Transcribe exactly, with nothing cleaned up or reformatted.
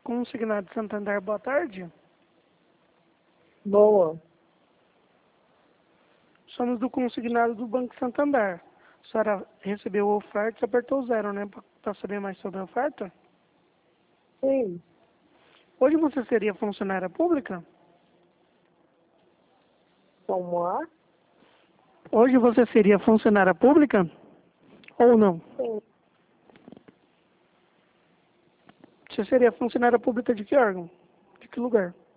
Consignado Santander, boa tarde. Boa. Somos do consignado do Banco Santander. A senhora recebeu a oferta e apertou zero, né? Para saber mais sobre a oferta? Sim. Hoje você seria funcionária pública? Como é? Hoje você seria funcionária pública? Ou não? Sim. Você seria funcionária pública de que órgão? De que lugar?